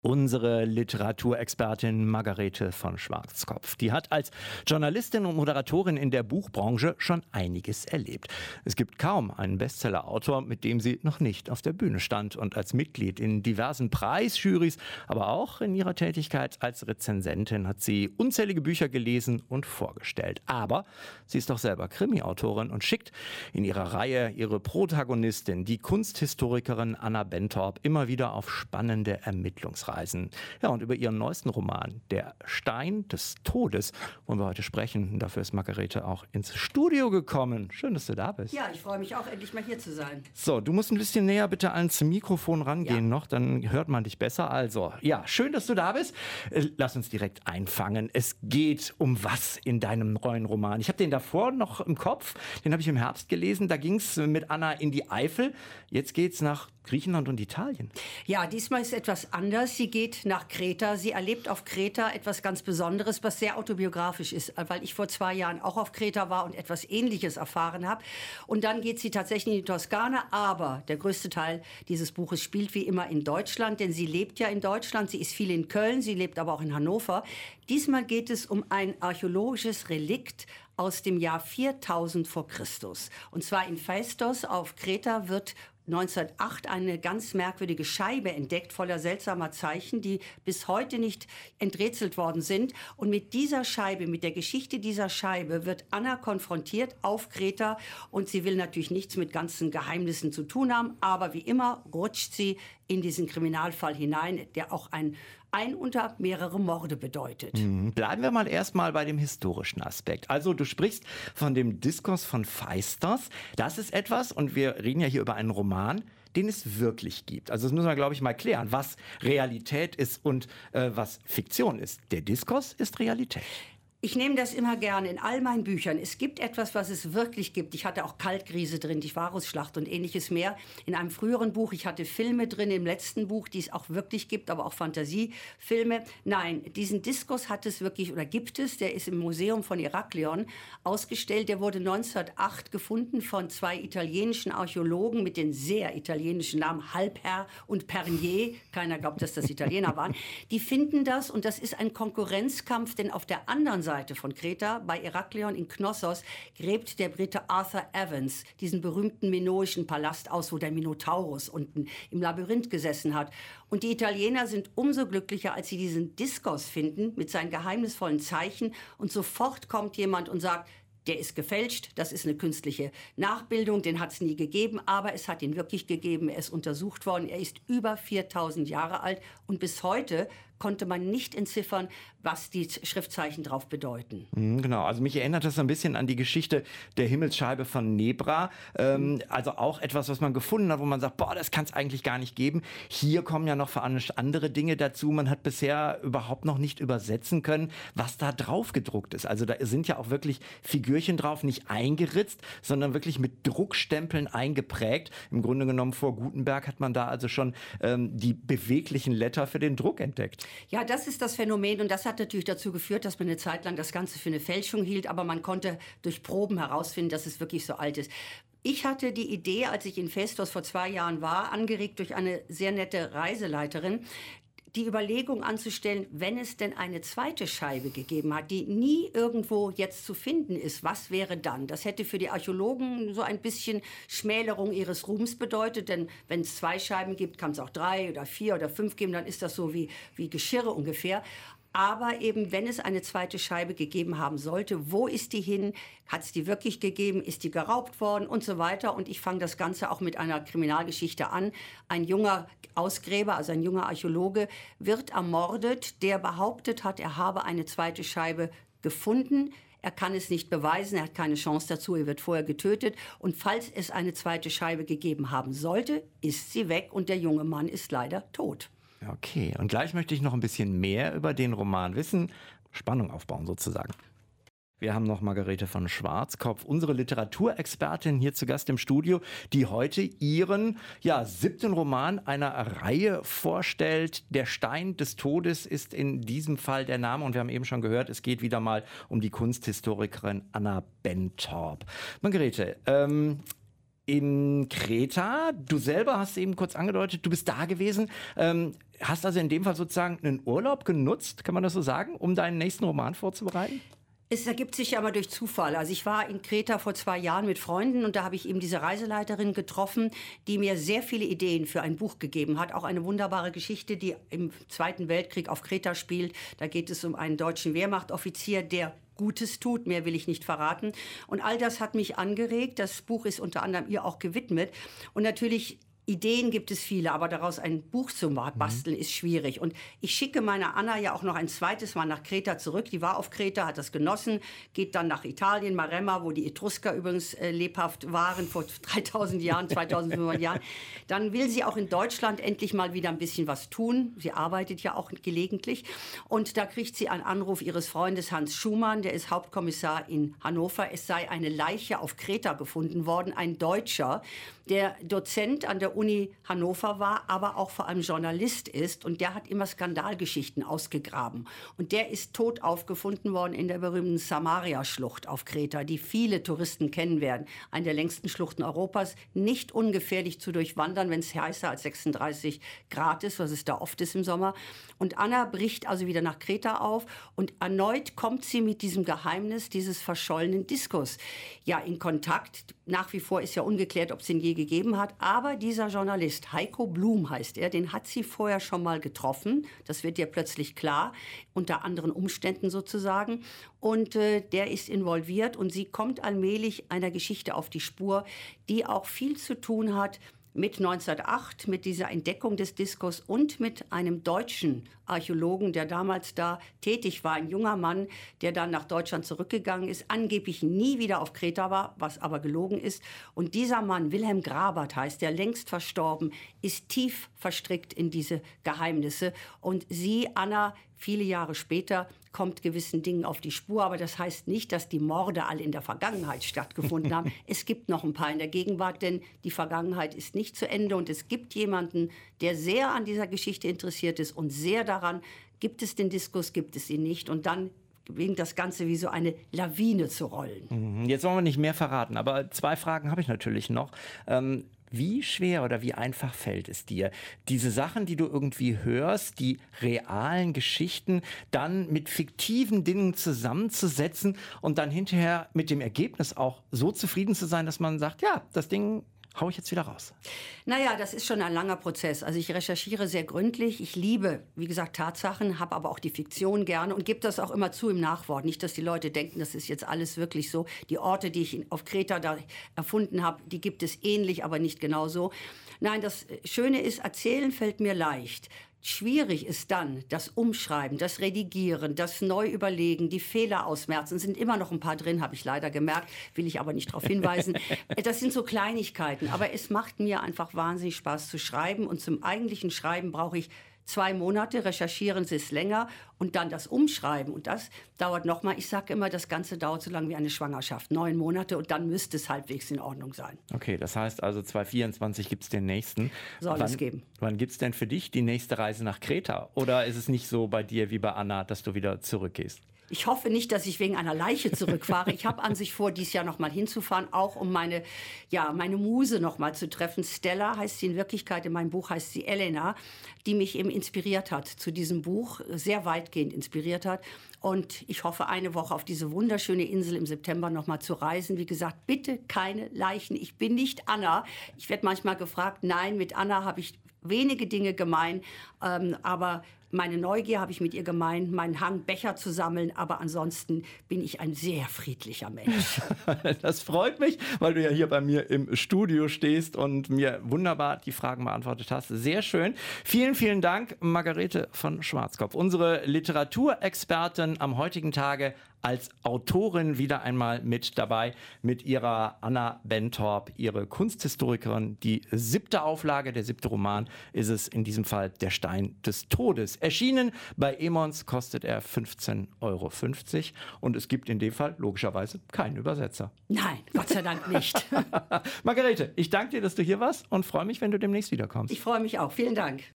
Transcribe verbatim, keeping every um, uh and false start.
Unsere Literaturexpertin Margarete von Schwarzkopf, die hat als Journalistin und Moderatorin in der Buchbranche schon einiges erlebt. Es gibt kaum einen Bestsellerautor, mit dem sie noch nicht auf der Bühne stand und als Mitglied in diversen Preisjurys, aber auch in ihrer Tätigkeit als Rezensentin hat sie unzählige Bücher gelesen und vorgestellt. Aber sie ist doch selber Krimi-Autorin und schickt in ihrer Reihe ihre Protagonistin, die Kunsthistorikerin Anna Bentorp, immer wieder auf spannende Ermittlungsreisen. Ja, und über ihren neuesten Roman, Der Stein des Todes, wollen wir heute sprechen. Dafür ist Margarete auch ins Studio gekommen. Schön, dass du da bist. Ja, ich freue mich auch, endlich mal hier zu sein. So, du musst ein bisschen näher bitte ans Mikrofon rangehen ja. noch, dann hört man dich besser. Also, ja, schön, dass du da bist. Lass uns direkt einfangen. Es geht um was in deinem neuen Roman? Ich habe den davor noch im Kopf, den habe ich im Herbst gelesen. Da ging es mit Anna in die Eifel. Jetzt geht es nach Griechenland und Italien. Ja, diesmal ist etwas anders. Sie geht nach Kreta. Sie erlebt auf Kreta etwas ganz Besonderes, was sehr autobiografisch ist, weil ich vor zwei Jahren auch auf Kreta war und etwas Ähnliches erfahren habe. Und dann geht sie tatsächlich in die Toskana, aber der größte Teil dieses Buches spielt wie immer in Deutschland, denn sie lebt ja in Deutschland. Sie ist viel in Köln, sie lebt aber auch in Hannover. Diesmal geht es um ein archäologisches Relikt aus dem Jahr viertausend vor Christus. Und zwar in Phaistos auf Kreta wird neunzehnhundertacht eine ganz merkwürdige Scheibe entdeckt, voller seltsamer Zeichen, die bis heute nicht enträtselt worden sind. Und mit dieser Scheibe, mit der Geschichte dieser Scheibe wird Anna konfrontiert auf Kreta. Und sie will natürlich nichts mit ganzen Geheimnissen zu tun haben. Aber wie immer rutscht sie in diesen Kriminalfall hinein, der auch ein ein unter mehrere Morde bedeutet. Mhm. Bleiben wir mal erstmal bei dem historischen Aspekt. Also du sprichst von dem Diskurs von Phaistos. Das ist etwas, und wir reden ja hier über einen Roman, den es wirklich gibt. Also das müssen wir, glaube ich, mal klären, was Realität ist und äh, was Fiktion ist. Der Diskurs ist Realität. Ich nehme das immer gerne in all meinen Büchern. Es gibt etwas, was es wirklich gibt. Ich hatte auch Kaltkrise drin, die Varusschlacht und ähnliches mehr. In einem früheren Buch, ich hatte Filme drin, im letzten Buch, die es auch wirklich gibt, aber auch Fantasiefilme. Nein, diesen Diskurs hat es wirklich, oder gibt es, der ist im Museum von Heraklion ausgestellt. Der wurde neunzehnhundertacht gefunden von zwei italienischen Archäologen mit den sehr italienischen Namen Halbherr und Pernier. Keiner glaubt, dass das Italiener waren. Die finden das, und das ist ein Konkurrenzkampf, denn auf der anderen Seite Seite von Kreta, bei Heraklion in Knossos, gräbt der Brite Arthur Evans diesen berühmten minoischen Palast aus, wo der Minotaurus unten im Labyrinth gesessen hat. Und die Italiener sind umso glücklicher, als sie diesen Diskurs finden mit seinen geheimnisvollen Zeichen. Und sofort kommt jemand und sagt, der ist gefälscht, das ist eine künstliche Nachbildung, den hat es nie gegeben, aber es hat ihn wirklich gegeben, er ist untersucht worden, er ist über viertausend Jahre alt und bis heute konnte man nicht entziffern, was die Schriftzeichen drauf bedeuten. Mhm, genau, also mich erinnert das so ein bisschen an die Geschichte der Himmelsscheibe von Nebra. Ähm, mhm. Also auch etwas, was man gefunden hat, wo man sagt, boah, das kann es eigentlich gar nicht geben. Hier kommen ja noch andere Dinge dazu. Man hat bisher überhaupt noch nicht übersetzen können, was da drauf gedruckt ist. Also da sind ja auch wirklich Figürchen drauf, nicht eingeritzt, sondern wirklich mit Druckstempeln eingeprägt. Im Grunde genommen vor Gutenberg hat man da also schon ähm, die beweglichen Letter für den Druck entdeckt. Ja, das ist das Phänomen, und das hat natürlich dazu geführt, dass man eine Zeit lang das Ganze für eine Fälschung hielt, aber man konnte durch Proben herausfinden, dass es wirklich so alt ist. Ich hatte die Idee, als ich in Phaistos vor zwei Jahren war, angeregt durch eine sehr nette Reiseleiterin, die Überlegung anzustellen, wenn es denn eine zweite Scheibe gegeben hat, die nie irgendwo jetzt zu finden ist, was wäre dann? Das hätte für die Archäologen so ein bisschen Schmälerung ihres Ruhms bedeutet, denn wenn es zwei Scheiben gibt, kann es auch drei oder vier oder fünf geben, dann ist das so wie, wie Geschirre ungefähr. Aber eben, wenn es eine zweite Scheibe gegeben haben sollte, wo ist die hin? Hat es die wirklich gegeben? Ist die geraubt worden? Und so weiter. Und ich fange das Ganze auch mit einer Kriminalgeschichte an. Ein junger Ausgräber, also ein junger Archäologe, wird ermordet, der behauptet hat, er habe eine zweite Scheibe gefunden. Er kann es nicht beweisen, er hat keine Chance dazu, er wird vorher getötet. Und falls es eine zweite Scheibe gegeben haben sollte, ist sie weg und der junge Mann ist leider tot. Okay, und gleich möchte ich noch ein bisschen mehr über den Roman wissen, Spannung aufbauen sozusagen. Wir haben noch Margarete von Schwarzkopf, unsere Literaturexpertin hier zu Gast im Studio, die heute ihren ja, siebten Roman einer Reihe vorstellt. Der Stein des Todes ist in diesem Fall der Name, und wir haben eben schon gehört, es geht wieder mal um die Kunsthistorikerin Anna Bentorp. Margarete, ähm, in Kreta, du selber hast eben kurz angedeutet, du bist da gewesen. Ähm, hast also in dem Fall sozusagen einen Urlaub genutzt, kann man das so sagen, um deinen nächsten Roman vorzubereiten? Es ergibt sich ja immer durch Zufall. Also ich war in Kreta vor zwei Jahren mit Freunden und da habe ich eben diese Reiseleiterin getroffen, die mir sehr viele Ideen für ein Buch gegeben hat. Auch eine wunderbare Geschichte, die im Zweiten Weltkrieg auf Kreta spielt. Da geht es um einen deutschen Wehrmachtoffizier, der Gutes tut, mehr will ich nicht verraten. Und all das hat mich angeregt. Das Buch ist unter anderem ihr auch gewidmet. Und natürlich Ideen gibt es viele, aber daraus ein Buch zu basteln, ist schwierig. Und ich schicke meiner Anna ja auch noch ein zweites Mal nach Kreta zurück. Die war auf Kreta, hat das genossen, geht dann nach Italien, Maremma, wo die Etrusker übrigens äh, lebhaft waren, vor dreitausend Jahren, zweitausendfünfhundert Jahren. Dann will sie auch in Deutschland endlich mal wieder ein bisschen was tun. Sie arbeitet ja auch gelegentlich. Und da kriegt sie einen Anruf ihres Freundes Hans Schumann, der ist Hauptkommissar in Hannover. Es sei eine Leiche auf Kreta gefunden worden, ein Deutscher, der Dozent an der Uni Hannover war, aber auch vor allem Journalist ist. Und der hat immer Skandalgeschichten ausgegraben. Und der ist tot aufgefunden worden in der berühmten Samaria-Schlucht auf Kreta, die viele Touristen kennen werden. Eine der längsten Schluchten Europas, nicht ungefährlich zu durchwandern, wenn es heißer als sechsunddreißig Grad ist, was es da oft ist im Sommer. Und Anna bricht also wieder nach Kreta auf und erneut kommt sie mit diesem Geheimnis dieses verschollenen Diskos ja in Kontakt. Nach wie vor ist ja ungeklärt, ob es ihn je gegeben hat. Aber dieser Journalist, Heiko Blum heißt er, den hat sie vorher schon mal getroffen. Das wird ihr plötzlich klar, unter anderen Umständen sozusagen. Und äh, der ist involviert und sie kommt allmählich einer Geschichte auf die Spur, die auch viel zu tun hat mit neunzehnhundertacht, mit dieser Entdeckung des Diskos und mit einem deutschen Archäologen, der damals da tätig war, ein junger Mann, der dann nach Deutschland zurückgegangen ist, angeblich nie wieder auf Kreta war, was aber gelogen ist. Und dieser Mann, Wilhelm Grabert heißt, der längst verstorben, ist tief verstrickt in diese Geheimnisse. Und sie, Anna, viele Jahre später, kommt gewissen Dingen auf die Spur. Aber das heißt nicht, dass die Morde alle in der Vergangenheit stattgefunden haben. Es gibt noch ein paar in der Gegenwart, denn die Vergangenheit ist nicht zu Ende. Und es gibt jemanden, der sehr an dieser Geschichte interessiert ist und sehr daran, gibt es den Diskus, gibt es ihn nicht. Und dann beginnt das Ganze wie so eine Lawine zu rollen. Jetzt wollen wir nicht mehr verraten, aber zwei Fragen habe ich natürlich noch. Ähm Wie schwer oder wie einfach fällt es dir, diese Sachen, die du irgendwie hörst, die realen Geschichten, dann mit fiktiven Dingen zusammenzusetzen und dann hinterher mit dem Ergebnis auch so zufrieden zu sein, dass man sagt, ja, das Ding hau ich jetzt wieder raus? Naja, das ist schon ein langer Prozess. Also ich recherchiere sehr gründlich. Ich liebe, wie gesagt, Tatsachen, habe aber auch die Fiktion gerne und gebe das auch immer zu im Nachwort. Nicht, dass die Leute denken, das ist jetzt alles wirklich so. Die Orte, die ich auf Kreta da erfunden habe, die gibt es ähnlich, aber nicht genauso. Nein, das Schöne ist, erzählen fällt mir leicht. Schwierig ist dann das Umschreiben, das Redigieren, das Neuüberlegen, die Fehler ausmerzen. Sind immer noch ein paar drin, habe ich leider gemerkt, will ich aber nicht darauf hinweisen. Das sind so Kleinigkeiten, aber es macht mir einfach wahnsinnig Spaß zu schreiben. Und zum eigentlichen Schreiben brauche ich zwei Monate, recherchieren Sie es länger und dann das Umschreiben. Und das dauert nochmal, ich sage immer, das Ganze dauert so lange wie eine Schwangerschaft, neun Monate und dann müsste es halbwegs in Ordnung sein. Okay, das heißt also zwanzig vierundzwanzig gibt es den nächsten. Soll wann, es geben. Wann gibt es denn für dich die nächste Reise nach Kreta? Oder ist es nicht so bei dir wie bei Anna, dass du wieder zurückgehst? Ich hoffe nicht, dass ich wegen einer Leiche zurückfahre. Ich habe an sich vor, dieses Jahr noch mal hinzufahren, auch um meine, ja, meine Muse noch mal zu treffen. Stella heißt sie in Wirklichkeit, in meinem Buch heißt sie Elena, die mich eben inspiriert hat zu diesem Buch, sehr weitgehend inspiriert hat. Und ich hoffe, eine Woche auf diese wunderschöne Insel im September noch mal zu reisen. Wie gesagt, bitte keine Leichen. Ich bin nicht Anna. Ich werde manchmal gefragt, nein, mit Anna habe ich wenige Dinge gemein, ähm, aber meine Neugier habe ich mit ihr gemein, meinen Hang, Becher zu sammeln, aber ansonsten bin ich ein sehr friedlicher Mensch. Das freut mich, weil du ja hier bei mir im Studio stehst und mir wunderbar die Fragen beantwortet hast. Sehr schön. Vielen, vielen Dank, Margarete von Schwarzkopf, unsere Literaturexpertin am heutigen Tage als Autorin wieder einmal mit dabei, mit ihrer Anna Bentorp, ihre Kunsthistorikerin. Die siebte Auflage, der siebte Roman ist es in diesem Fall Der Stein des Todes. Erschienen bei Emons kostet er fünfzehn Euro fünfzig und es gibt in dem Fall logischerweise keinen Übersetzer. Nein, Gott sei Dank nicht. Margarete, ich danke dir, dass du hier warst und freue mich, wenn du demnächst wiederkommst. Ich freue mich auch. Vielen Dank.